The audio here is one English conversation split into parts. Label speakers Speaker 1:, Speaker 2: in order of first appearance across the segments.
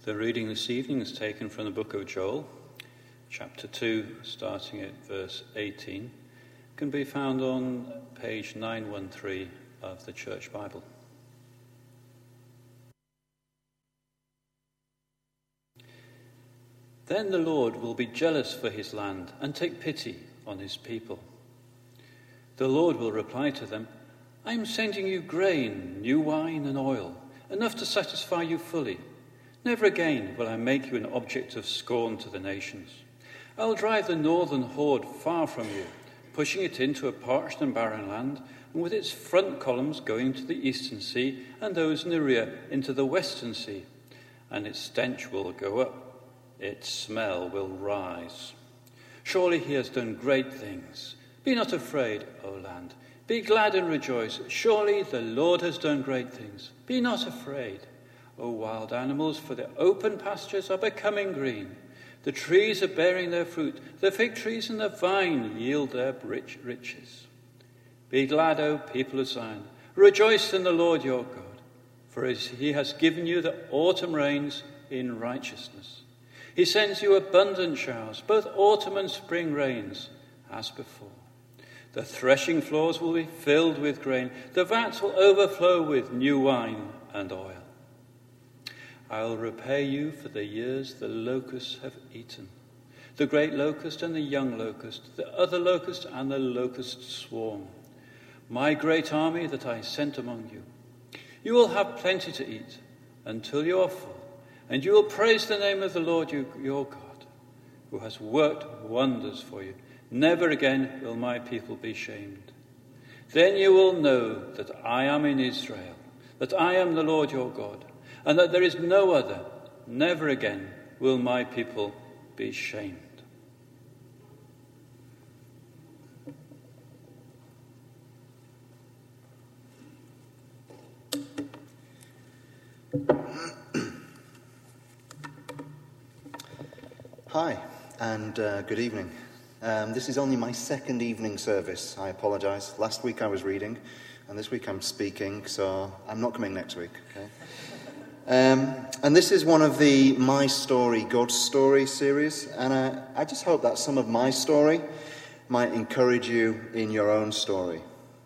Speaker 1: The reading this evening is taken from the book of Joel, chapter 2, starting at verse 18. It can be found on page 913 of the Church Bible. Then the Lord will be jealous for his land and take pity on his people. The Lord will reply to them, I am sending you grain, new wine and oil, enough to satisfy you fully. Never again will I make you an object of scorn to the nations. I'll drive the northern horde far from you, pushing it into a parched and barren land, and with its front columns going to the eastern sea, and those in the rear into the western sea. And its stench will go up, its smell will rise. Surely he has done great things. Be not afraid, O land. Be glad and rejoice. Surely the Lord has done great things. Be not afraid, O wild animals, for the open pastures are becoming green. The trees are bearing their fruit. The fig trees and the vine yield their rich riches. Be glad, O people of Zion. Rejoice in the Lord your God, for he has given you the autumn rains in righteousness. He sends you abundant showers, both autumn and spring rains, as before. The threshing floors will be filled with grain. The vats will overflow with new wine and oil. I will repay you for the years the locusts have eaten, the great locust and the young locust, the other locust and the locust swarm, my great army that I sent among you. You will have plenty to eat until you are full, and you will praise the name of the Lord your God, who has worked wonders for you. Never again will my people be shamed. Then you will know that I am in Israel, that I am the Lord your God, and that there is no other. Never again will my people be shamed.
Speaker 2: Hi, and good evening. This is only my second evening service. I apologise. Last week I was reading, and this week I'm speaking, so I'm not coming next week, okay? And this is one of the My Story, God's Story series, and I just hope that some of my story might encourage you in your own story.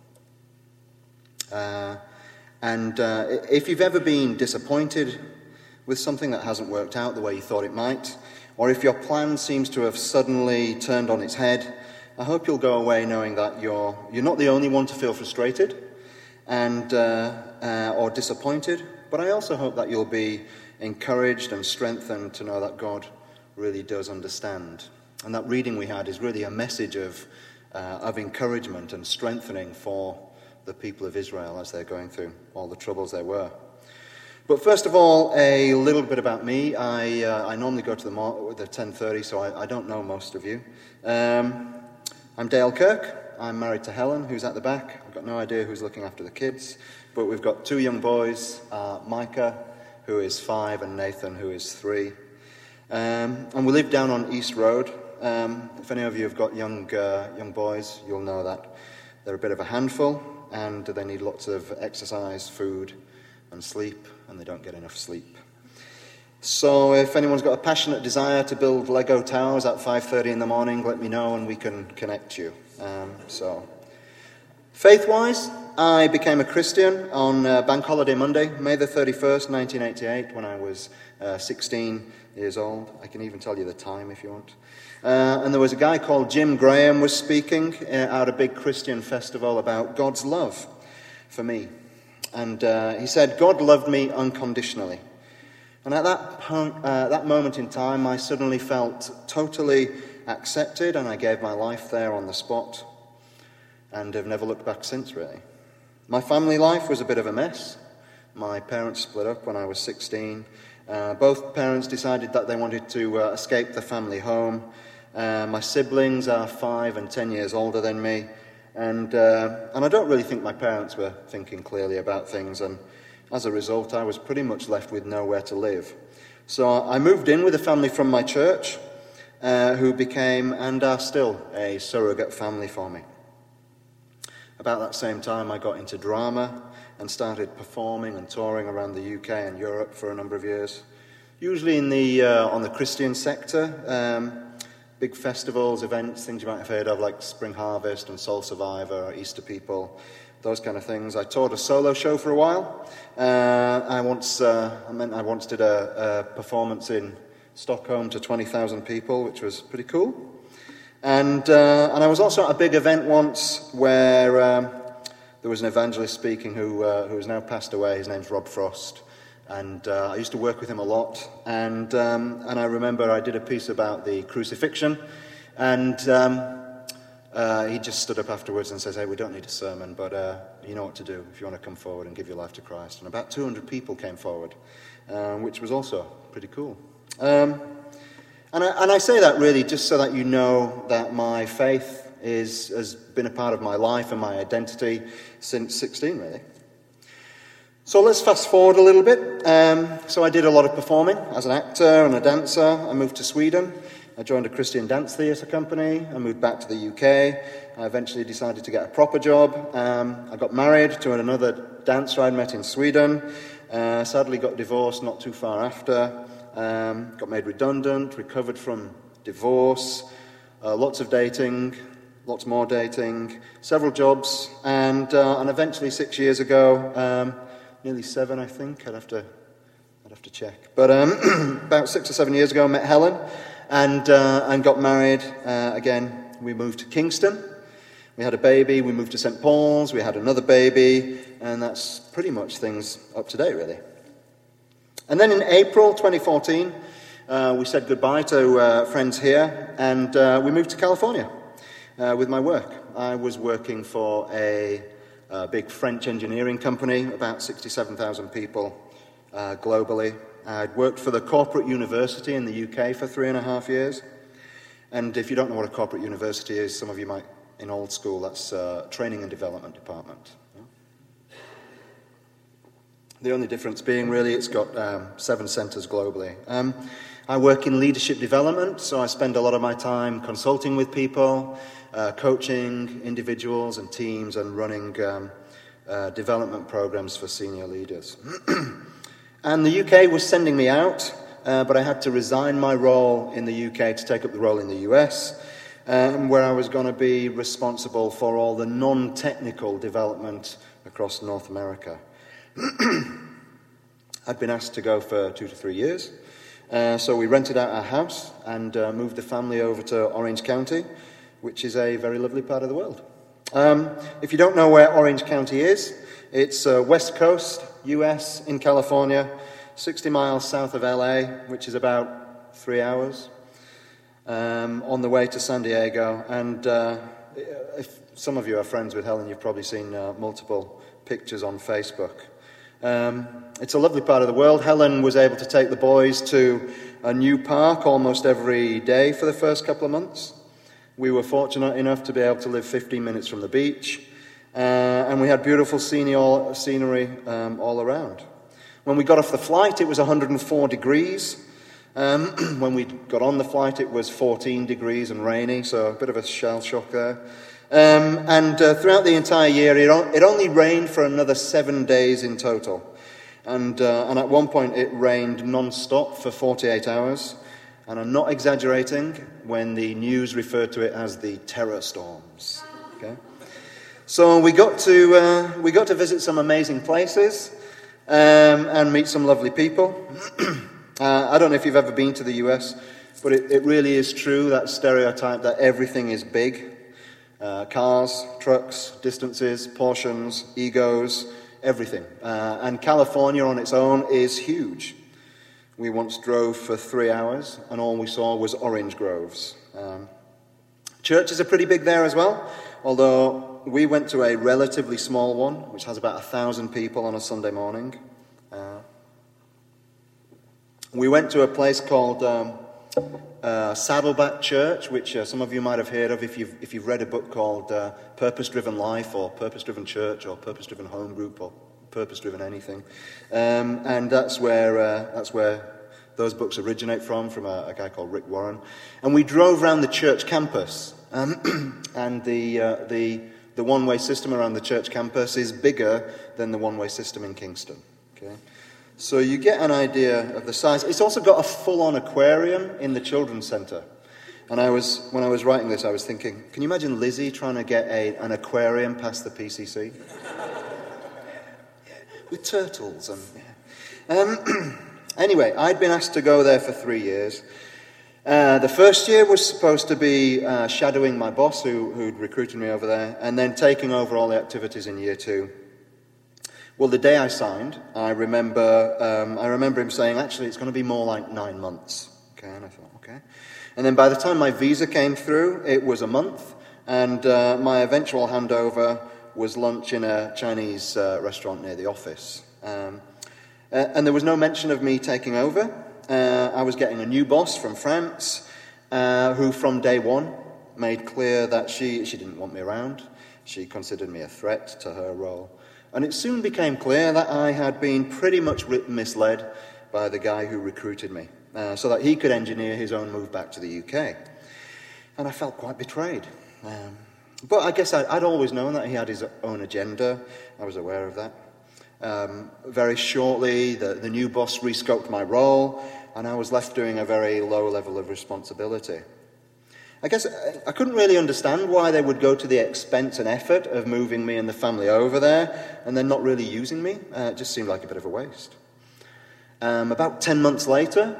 Speaker 2: If you've ever been disappointed with something that hasn't worked out the way you thought it might, or if your plan seems to have suddenly turned on its head, I hope you'll go away knowing that you're not the only one to feel frustrated and or disappointed. But I also hope that you'll be encouraged and strengthened to know that God really does understand. And that reading we had is really a message of encouragement and strengthening for the people of Israel as they're going through all the troubles there were. But first of all, a little bit about me. I normally go to the 10:30, so I don't know most of you. I'm Dale Kirk. I'm married to Helen, who's at the back. I've got no idea who's looking after the kids. But we've got two young boys, Micah, who is 5, and Nathan, who is 3. And we live down on East Road. If any of you have got young boys, you'll know that they're a bit of a handful, and they need lots of exercise, food, and sleep, and they don't get enough sleep. So if anyone's got a passionate desire to build Lego towers at 5:30 in the morning, let me know and we can connect you. Faith-wise, I became a Christian on Bank Holiday Monday, May the 31st, 1988, when I was 16 years old. I can even tell you the time if you want. And there was a guy called Jim Graham was speaking at a big Christian festival about God's love for me. And he said, God loved me unconditionally. And at that moment in time, I suddenly felt totally accepted, and I gave my life there on the spot, and have never looked back since, really. My family life was a bit of a mess. My parents split up when I was 16. Both parents decided that they wanted to escape the family home. My siblings are 5 and 10 years older than me, and I don't really think my parents were thinking clearly about things, and as a result, I was pretty much left with nowhere to live. So I moved in with a family from my church, who became and are still a surrogate family for me. About that same time, I got into drama and started performing and touring around the UK and Europe for a number of years. usually on the Christian sector. Big festivals, events, things you might have heard of, like Spring Harvest and Soul Survivor, Easter People, those kind of things. I toured a solo show for a while. I once did a performance in Stockholm to 20,000 people, which was pretty cool. And I was also at a big event once where there was an evangelist speaking who has now passed away. His name's Rob Frost. And I used to work with him a lot, and I remember I did a piece about the crucifixion, and he just stood up afterwards and says, "Hey, we don't need a sermon, but you know what to do if you want to come forward and give your life to Christ." And about 200 people came forward, which was also pretty cool. And I say that really just so that you know that my faith has been a part of my life and my identity since 16, really. So let's fast forward a little bit. So I did a lot of performing as an actor and a dancer. I moved to Sweden. I joined a Christian dance theatre company. I moved back to the UK. I eventually decided to get a proper job. I got married to another dancer I'd met in Sweden. Sadly got divorced not too far after. Got made redundant, recovered from divorce. Lots of dating, lots more dating, several jobs. And eventually 6 years ago... nearly 7, I think. I'd have to check. But about 6 or 7 years ago, I met Helen and got married. Again, we moved to Kingston. We had a baby. We moved to St. Paul's. We had another baby. And that's pretty much things up to date, really. And then in April 2014, we said goodbye to friends here. And we moved to California with my work. I was working for a big French engineering company, about 67,000 people globally. I'd worked for the corporate university in the UK for 3.5 years. And if you don't know what a corporate university is, some of you might, in old school, that's training and development department. The only difference being, really, it's got 7 centres globally. I work in leadership development, so I spend a lot of my time consulting with people, coaching individuals and teams, and running development programs for senior leaders. And the UK was sending me out, but I had to resign my role in the UK to take up the role in the US, where I was going to be responsible for all the non-technical development across North America. I'd been asked to go for 2 to 3 years, so we rented out our house and moved the family over to Orange County, which is a very lovely part of the world. If you don't know where Orange County is, it's West Coast, US, in California, 60 miles south of LA, which is about 3 hours, on the way to San Diego. And if some of you are friends with Helen, you've probably seen multiple pictures on Facebook. It's a lovely part of the world. Helen was able to take the boys to a new park almost every day for the first couple of months. We were fortunate enough to be able to live 15 minutes from the beach, and we had beautiful scenery all around. When we got off the flight, it was 104 degrees. When we got on the flight, it was 14 degrees and rainy, so a bit of a shell shock there. And throughout the entire year, it only rained for another 7 days in total. And at one point, it rained non-stop for 48 hours. And I'm not exaggerating when the news referred to it as the terror storms. Okay, so we got to visit some amazing places and meet some lovely people. I don't know if you've ever been to the US, but it really is true, that stereotype that everything is big. Cars, trucks, distances, portions, egos, everything. And California on its own is huge. We once drove for 3 hours, and all we saw was orange groves. Churches are pretty big there as well, although we went to a relatively small one, which has about 1,000 people on a Sunday morning. We went to a place called Saddleback Church, which some of you might have heard of if you've read a book called Purpose Driven Life, or Purpose Driven Church, or Purpose Driven Home Group, or Purpose Driven anything. And that's where those books originate from a guy called Rick Warren. And we drove around the church campus, and the one-way system around the church campus is bigger than the one-way system in Kingston. Okay, So you get an idea of the size. It's also got a full-on aquarium in the children's centre. And when I was writing this, I was thinking, can you imagine Lizzie trying to get an aquarium past the PCC? With turtles and... Anyway, I'd been asked to go there for 3 years. The first year was supposed to be shadowing my boss who'd recruited me over there, and then taking over all the activities in year 2. Well, the day I signed, I remember him saying, actually, it's going to be more like 9 months. Okay, and I thought, okay. And then by the time my visa came through, it was a month, and my eventual handover was lunch in a Chinese restaurant near the office. And there was no mention of me taking over. I was getting a new boss from France, who from day one made clear that she didn't want me around. She considered me a threat to her role. And it soon became clear that I had been pretty much misled by the guy who recruited me, so that he could engineer his own move back to the UK. And I felt quite betrayed. But I guess I'd always known that he had his own agenda. I was aware of that. Very shortly, the new boss rescoped my role, and I was left doing a very low level of responsibility. I guess I couldn't really understand why they would go to the expense and effort of moving me and the family over there and then not really using me. It just seemed like a bit of a waste. About 10 months later,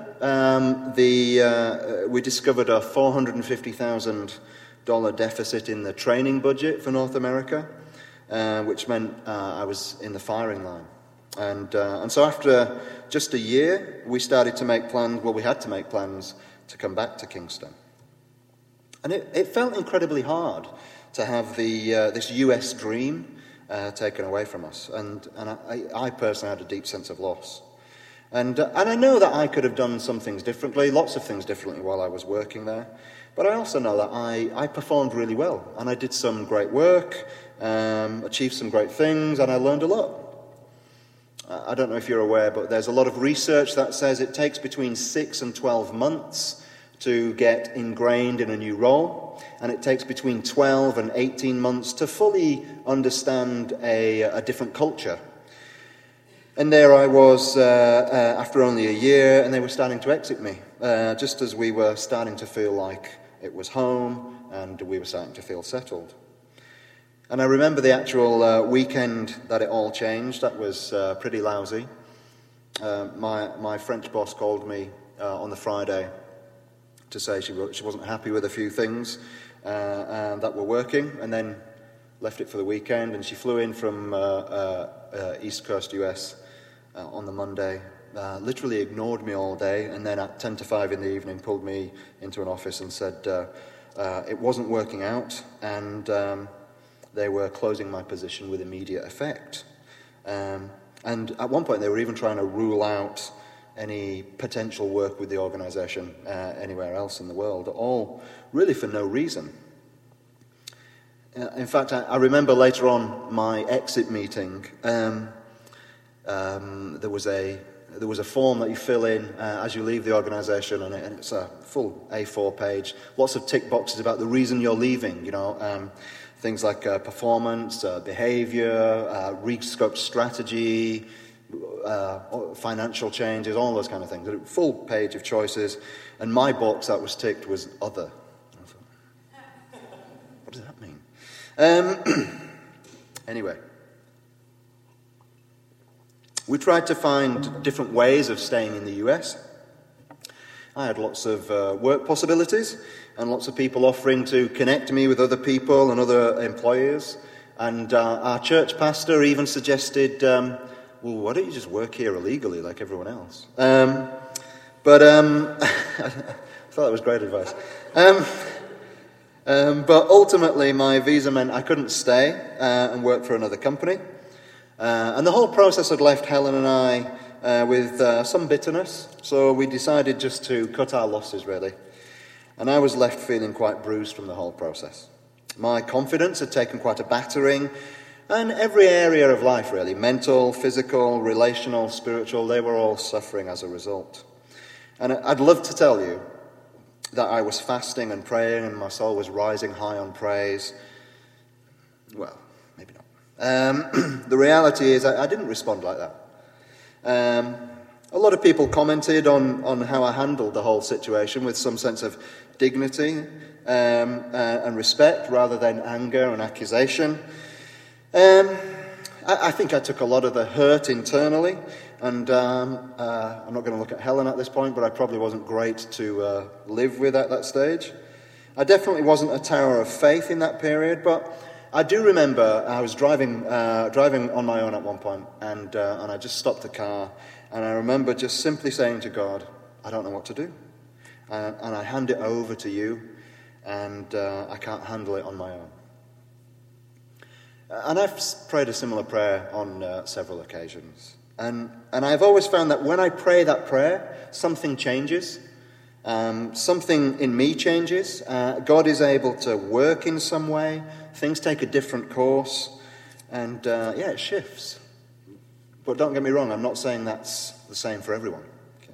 Speaker 2: we discovered a $450,000 deficit in the training budget for North America, which meant I was in the firing line. And so after just a year, we started to make plans. Well, we had to make plans to come back to Kingston. And it felt incredibly hard to have this US dream taken away from us. And I personally had a deep sense of loss. And I know that I could have done some things differently, lots of things differently while I was working there. But I also know that I performed really well. And I did some great work, achieved some great things, and I learned a lot. I don't know if you're aware, but there's a lot of research that says it takes between 6 and 12 months to get ingrained in a new role, and it takes between 12 and 18 months to fully understand a different culture. And there I was after only a year, and they were starting to exit me, just as we were starting to feel like it was home, and we were starting to feel settled. And I remember the actual weekend that it all changed. That was pretty lousy. My French boss called me on the Friday to say she wasn't happy with a few things and that were working, and then left it for the weekend. And she flew in from East Coast US on the Monday, literally ignored me all day, and then at 10 to 5 in the evening pulled me into an office and said it wasn't working out, and they were closing my position with immediate effect. And at one point they were even trying to rule out any potential work with the organisation anywhere else in the world, all really for no reason. In fact, I remember later on my exit meeting, there was a form that you fill in as you leave the organisation, and it's a full A4 page, lots of tick boxes about the reason you're leaving, things like performance, behaviour, rescoped strategy, financial changes, all those kind of things. A full page of choices, and my box that was ticked was other. I thought, what does that mean? Anyway, we tried to find different ways of staying in the US. I had lots of work possibilities and lots of people offering to connect me with other people and other employers. And our church pastor even suggested, well, why don't you just work here illegally like everyone else? But I thought that was great advice. But ultimately, my visa meant I couldn't stay and work for another company. And the whole process had left Helen and I with some bitterness, so we decided just to cut our losses, really. And I was left feeling quite bruised from the whole process. My confidence had taken quite a battering, and every area of life, really, mental, physical, relational, spiritual, they were all suffering as a result. And I'd love to tell you that I was fasting and praying and my soul was rising high on praise. Well, maybe not. The reality is I didn't respond like that. A lot of people commented on how I handled the whole situation with some sense of dignity and respect rather than anger and accusation. I think I took a lot of the hurt internally, and I'm not going to look at Helen at this point, but I probably wasn't great to live with at that stage. I definitely wasn't a tower of faith in that period, but I do remember I was driving on my own at one point, and I just stopped the car, and I remember just simply saying to God, I don't know what to do, and I hand it over to you, and I can't handle it on my own. And I've prayed a similar prayer on several occasions, and I've always found that when I pray that prayer, something changes. Something in me changes. God is able to work in some way. Things take a different course. And it shifts. But don't get me wrong, I'm not saying that's the same for everyone. Okay.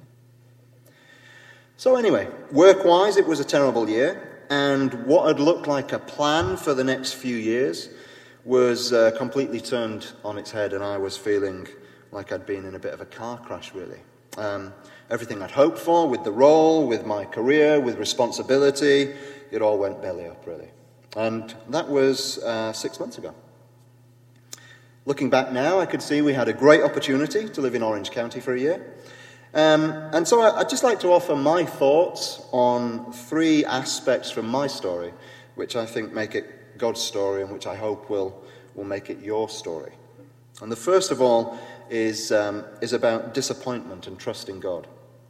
Speaker 2: So anyway, work-wise, it was a terrible year. And what had looked like a plan for the next few years was completely turned on its head. And I was feeling like I'd been in a bit of a car crash, really. Everything I'd hoped for, with the role, with my career, with responsibility, it all went belly up, really. And that was 6 months ago. Looking back now, I could see we had a great opportunity to live in Orange County for a year. And so I'd just like to offer my thoughts on 3 aspects from my story, which I think make it God's story and which I hope will make it your story. And the first of all is about disappointment and trusting God.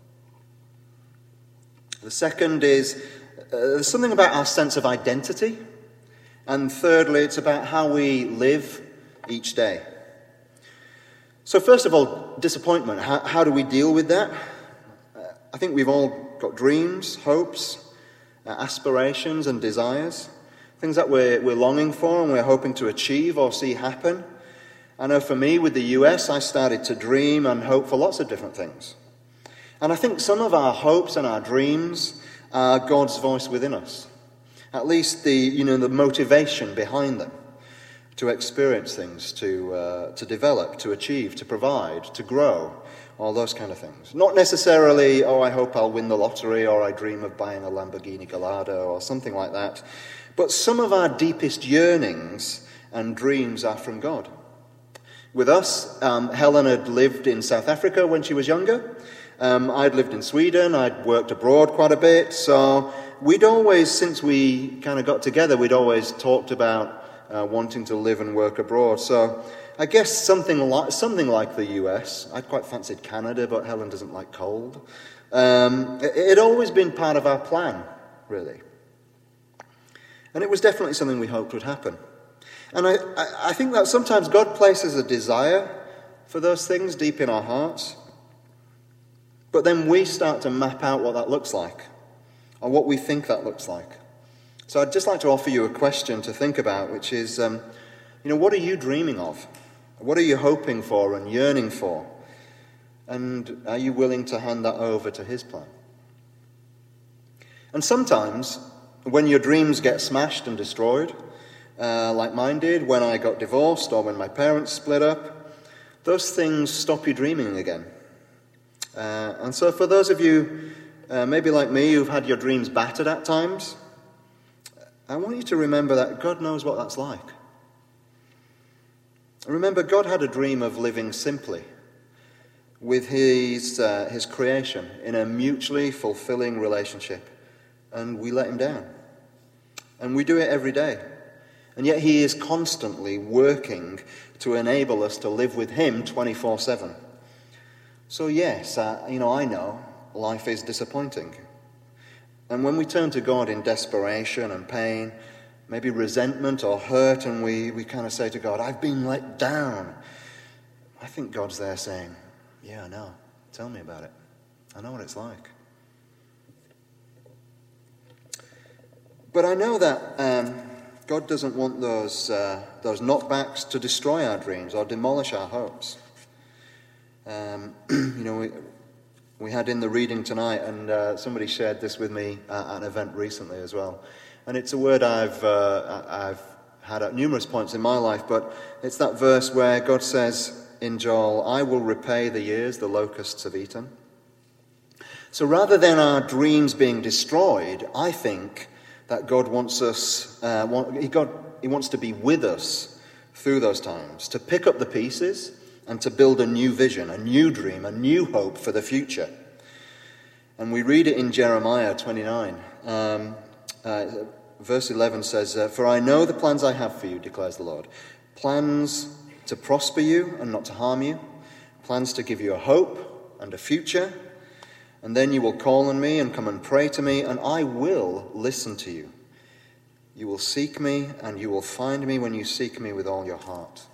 Speaker 2: The second is something about our sense of identity. And thirdly, it's about how we live each day. So first of all, disappointment. How do we deal with that? I think we've all got dreams, hopes, aspirations and desires. Things that we're longing for and we're hoping to achieve or see happen. I know for me, with the US, I started to dream and hope for lots of different things. And I think some of our hopes and our dreams are God's voice within us. At least the motivation behind them. To experience things, to develop, to achieve, to provide, to grow. All those kind of things. Not necessarily, I hope I'll win the lottery, or I dream of buying a Lamborghini Gallardo, or something like that. But some of our deepest yearnings and dreams are from God. With us, Helen had lived in South Africa when she was younger. I'd lived in Sweden. I'd worked abroad quite a bit. So we'd always, since we kind of got together, we'd always talked about wanting to live and work abroad. So I guess something like the US. I'd quite fancied Canada, but Helen doesn't like cold. It had always been part of our plan, really. And it was definitely something we hoped would happen. And I think that sometimes God places a desire for those things deep in our hearts. But then we start to map out what that looks like, or what we think that looks like. So I'd just like to offer you a question to think about, which is, what are you dreaming of? What are you hoping for and yearning for? And are you willing to hand that over to His plan? And sometimes, when your dreams get smashed and destroyed, like mine did when I got divorced or when my parents split up, those things stop you dreaming again. And so for those of you, maybe like me, who've had your dreams battered at times, I want you to remember that God knows what that's like. Remember, God had a dream of living simply with His creation in a mutually fulfilling relationship, and we let Him down. And we do it every day. And yet He is constantly working to enable us to live with Him 24/7. So yes, I know life is disappointing. And when we turn to God in desperation and pain, maybe resentment or hurt, and we kind of say to God, I've been let down, I think God's there saying, yeah, I know. Tell me about it. I know what it's like. But I know that God doesn't want those knockbacks to destroy our dreams or demolish our hopes. We had in the reading tonight, and somebody shared this with me at an event recently as well. And it's a word I've had at numerous points in my life, but it's that verse where God says, in Joel, I will repay the years the locusts have eaten. So rather than our dreams being destroyed, I think that God wants us, He wants to be with us through those times, to pick up the pieces and to build a new vision, a new dream, a new hope for the future. And we read it in Jeremiah 29. Verse 11 says, "For I know the plans I have for you, declares the Lord. Plans to prosper you and not to harm you. Plans to give you a hope and a future. And then you will call on me and come and pray to me, and I will listen to you. You will seek me, and you will find me when you seek me with all your heart."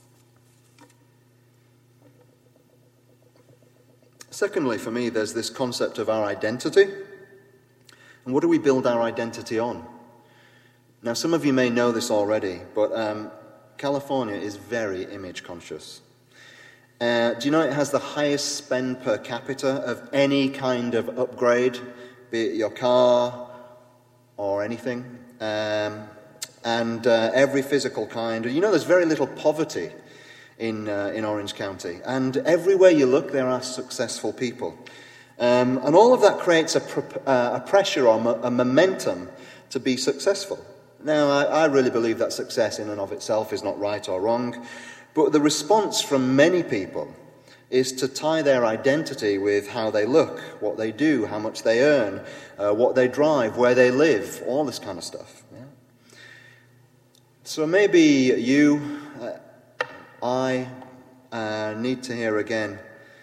Speaker 2: Secondly, for me, there's this concept of our identity. And what do we build our identity on? Now, some of you may know this already, but California is very image conscious. Do you know it has the highest spend per capita of any kind of upgrade, be it your car or anything, and every physical kind. You know, there's very little poverty in Orange County, and everywhere you look, there are successful people, and all of that creates a pressure or a momentum to be successful. Now, I really believe that success in and of itself is not right or wrong, but the response from many people is to tie their identity with how they look, what they do, how much they earn, what they drive, where they live, all this kind of stuff. Yeah? So maybe you, I need to hear again,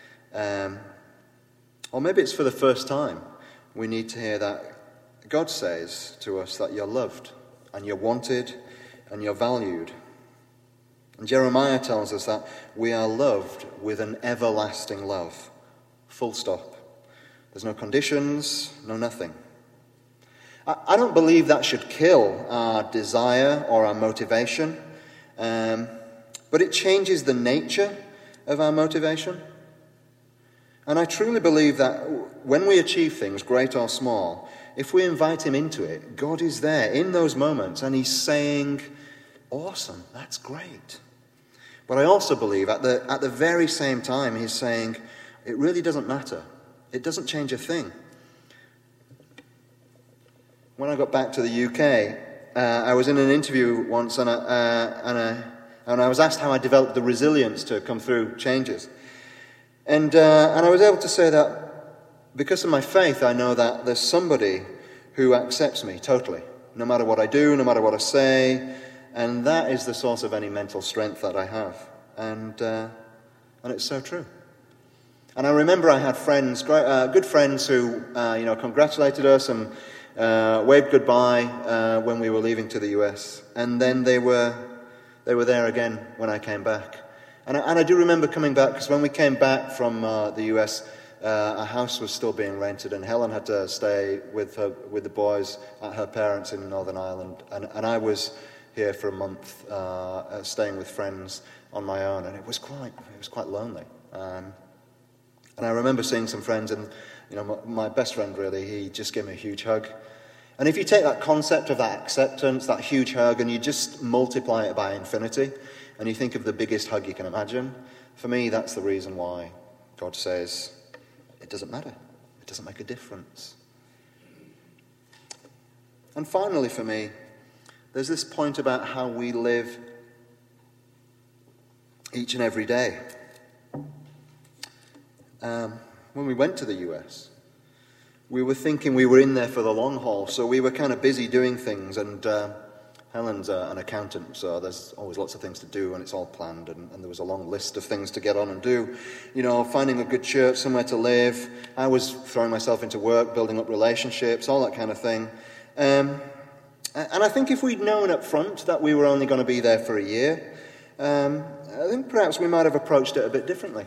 Speaker 2: or maybe it's for the first time, we need to hear that God says to us that you're loved, and you're wanted, and you're valued. And Jeremiah tells us that we are loved with an everlasting love. Full stop. There's no conditions, no nothing. I don't believe that should kill our desire or our motivation, but it changes the nature of our motivation. And I truly believe that when we achieve things, great or small, if we invite him into it, God is there in those moments, and he's saying, awesome, that's great. But I also believe at the very same time, he's saying, it really doesn't matter. It doesn't change a thing. When I got back to the UK, I was in an interview once, and I was asked how I developed the resilience to come through changes. And I was able to say that because of my faith, I know that there's somebody who accepts me totally, no matter what I do, no matter what I say, and that is the source of any mental strength that I have. And it's so true. And I remember I had friends, good friends who, congratulated us and waved goodbye when we were leaving to the US. And then they were there again when I came back. And I do remember coming back, because when we came back from the US, our house was still being rented, and Helen had to stay with the boys at her parents in Northern Ireland, and I was here for a month, staying with friends on my own, and it was quite lonely. And I remember seeing some friends, and my best friend, really, he just gave me a huge hug. And if you take that concept of that acceptance, that huge hug, and you just multiply it by infinity, and you think of the biggest hug you can imagine, for me, that's the reason why God says, it doesn't matter. It doesn't make a difference. And finally, for me, there's this point about how we live each and every day. When we went to the US, we were thinking we were in there for the long haul, so we were kind of busy doing things, and Helen's an accountant, so there's always lots of things to do, and it's all planned, and there was a long list of things to get on and do. Finding a good church, somewhere to live. I was throwing myself into work, building up relationships, all that kind of thing. And I think if we'd known up front that we were only going to be there for a year, I think perhaps we might have approached it a bit differently.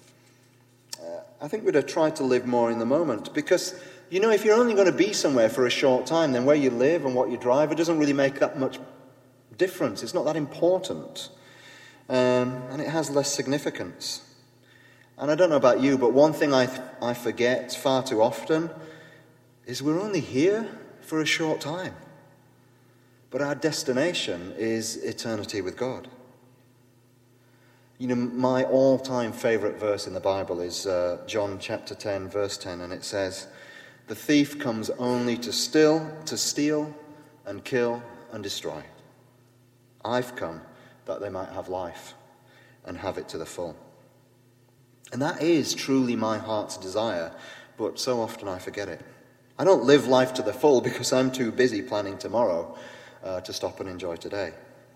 Speaker 2: I think we'd have tried to live more in the moment, because if you're only going to be somewhere for a short time, then where you live and what you drive, it doesn't really make that much difference. It's not that important. And it has less significance. And I don't know about you, but one thing I forget far too often is we're only here for a short time. But our destination is eternity with God. You know, my all-time favourite verse in the Bible is John chapter 10, verse 10, and it says, "The thief comes only to steal, and kill, and destroy. I've come that they might have life and have it to the full." And that is truly my heart's desire, but so often I forget it. I don't live life to the full because I'm too busy planning tomorrow to stop and enjoy today.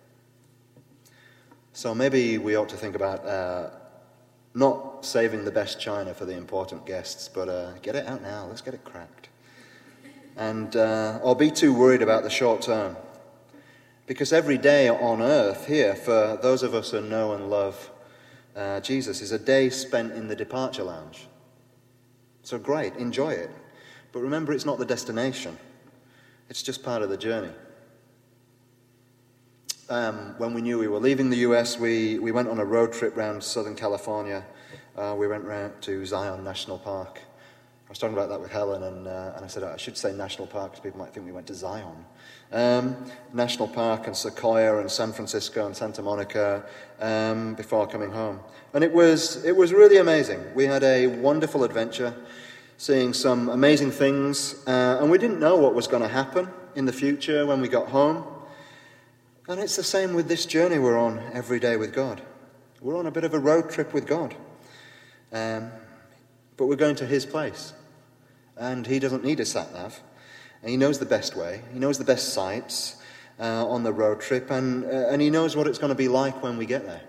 Speaker 2: So maybe we ought to think about not saving the best china for the important guests, but get it out now. Let's get it cracked. And or be too worried about the short term. Because every day on earth here, for those of us who know and love Jesus, is a day spent in the departure lounge. So great, enjoy it. But remember, it's not the destination. It's just part of the journey. When we knew we were leaving the US, we went on a road trip around Southern California. We went round to Zion National Park. I was talking about that with Helen, and I said I should say National Park because people might think we went to Zion. National Park and Sequoia and San Francisco and Santa Monica before coming home. And it was really amazing. We had a wonderful adventure, seeing some amazing things, and we didn't know what was going to happen in the future when we got home. And it's the same with this journey we're on every day with God. We're on a bit of a road trip with God. But we're going to his place. And he doesn't need a sat-nav. And he knows the best way. He knows the best sights on the road trip. And he knows what it's going to be like when we get there.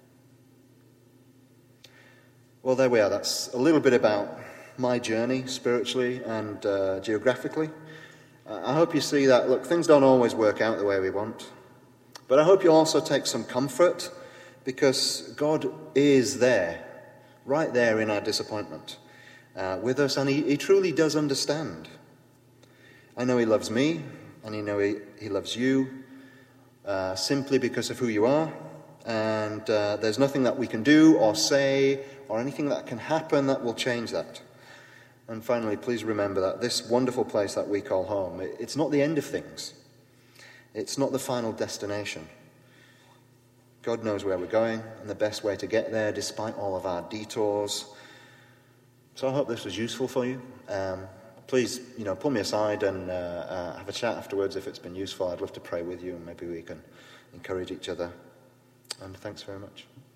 Speaker 2: Well, there we are. That's a little bit about my journey spiritually and geographically. I hope you see that, look, things don't always work out the way we want. But I hope you also take some comfort because God is there, right there in our disappointment with us, and he truly does understand. I know he loves me, and I know he loves you simply because of who you are, and there's nothing that we can do or say or anything that can happen that will change that. And finally, please remember that this wonderful place that we call home, it's not the end of things. It's not the final destination. God knows where we're going and the best way to get there despite all of our detours. So I hope this was useful for you. Please, pull me aside and have a chat afterwards if it's been useful. I'd love to pray with you and maybe we can encourage each other. And thanks very much.